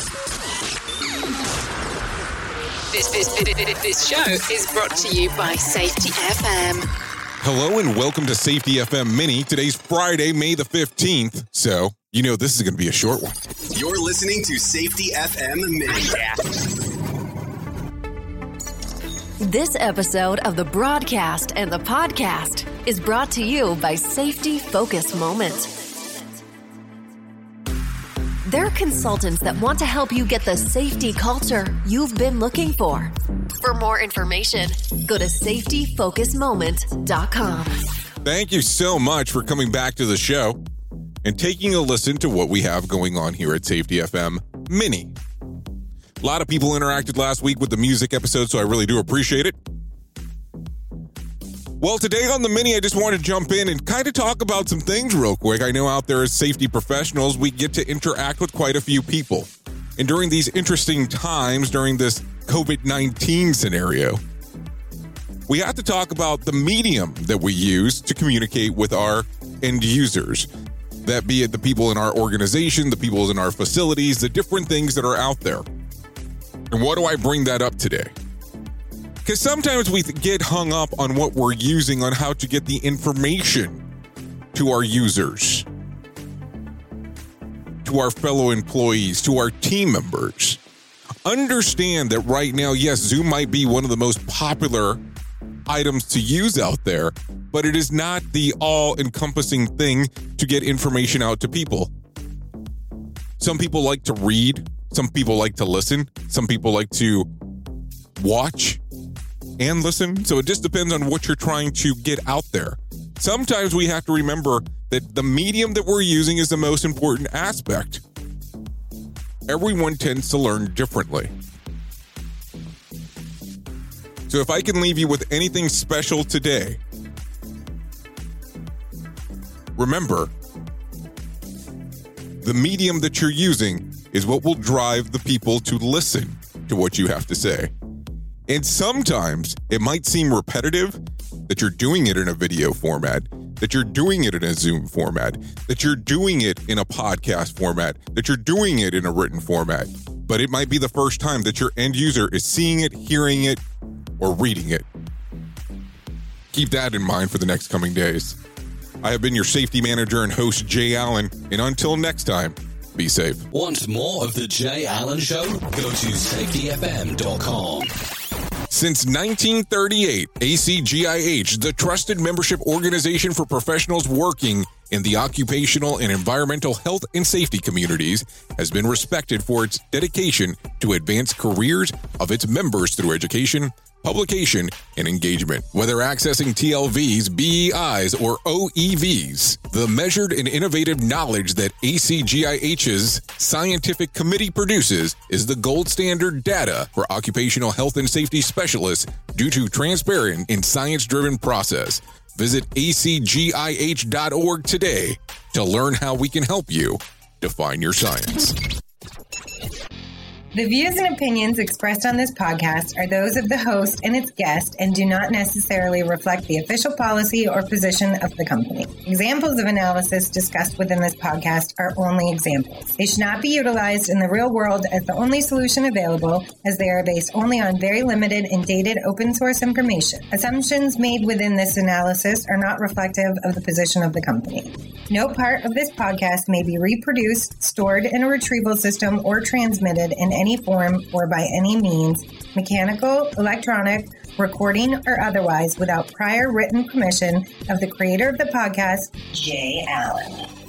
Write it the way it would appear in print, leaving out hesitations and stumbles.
This show is brought to you by Safety FM. Hello and welcome to Safety FM Mini. Today's Friday, May the 15th. So, you know this is going to be a short one. You're listening to Safety FM Mini. This episode of the broadcast and the podcast is brought to you by Safety Focus Moment. They're consultants that want to help you get the safety culture you've been looking for. For more information, go to safetyfocusmoment.com. Thank you so much for coming back to the show and taking a listen to what we have going on here at Safety FM Mini. A lot of people interacted last week with the music episode, so I really do appreciate it. Well, today on the Mini, I just want to jump in and kind of talk about some things real quick. I know out there as safety professionals, we get to interact with quite a few people. And during these interesting times, during this COVID-19 scenario, we have to talk about the medium that we use to communicate with our end users. That be it the people in our organization, the people in our facilities, the different things that are out there. And why do I bring that up today? Because sometimes we get hung up on what we're using on how to get the information to our users, to our fellow employees, to our team members. Understand that right now, yes, Zoom might be one of the most popular items to use out there, but it is not the all-encompassing thing to get information out to people. Some people like to read. Some people like to listen. Some people like to watch and listen. So it just depends on what you're trying to get out there. Sometimes we have to remember that the medium that we're using is the most important aspect. Everyone tends to learn differently. So if I can leave you with anything special today, remember, the medium that you're using is what will drive the people to listen to what you have to say. And sometimes it might seem repetitive that you're doing it in a video format, that you're doing it in a Zoom format, that you're doing it in a podcast format, that you're doing it in a written format. But it might be the first time that your end user is seeing it, hearing it, or reading it. Keep that in mind for the next coming days. I have been your safety manager and host, Jay Allen, and until next time, be safe. Want more of The Jay Allen Show? Go to safetyfm.com. Since 1938, ACGIH, the trusted membership organization for professionals working in the occupational and environmental health and safety communities, has been respected for its dedication to advance careers of its members through education, publication, and engagement. Whether accessing TLVs, BEIs, or OEVs, the measured and innovative knowledge that ACGIH's scientific committee produces is the gold standard data for occupational health and safety specialists due to transparent and science-driven process. Visit acgih.org today to learn how we can help you define your science. The views and opinions expressed on this podcast are those of the host and its guest and do not necessarily reflect the official policy or position of the company. Examples of analysis discussed within this podcast are only examples. They should not be utilized in the real world as the only solution available, as they are based only on very limited and dated open source information. Assumptions made within this analysis are not reflective of the position of the company. No part of this podcast may be reproduced, stored in a retrieval system, or transmitted in any form or by any means, mechanical, electronic, recording, or otherwise, without prior written permission of the creator of the podcast, Jay Allen.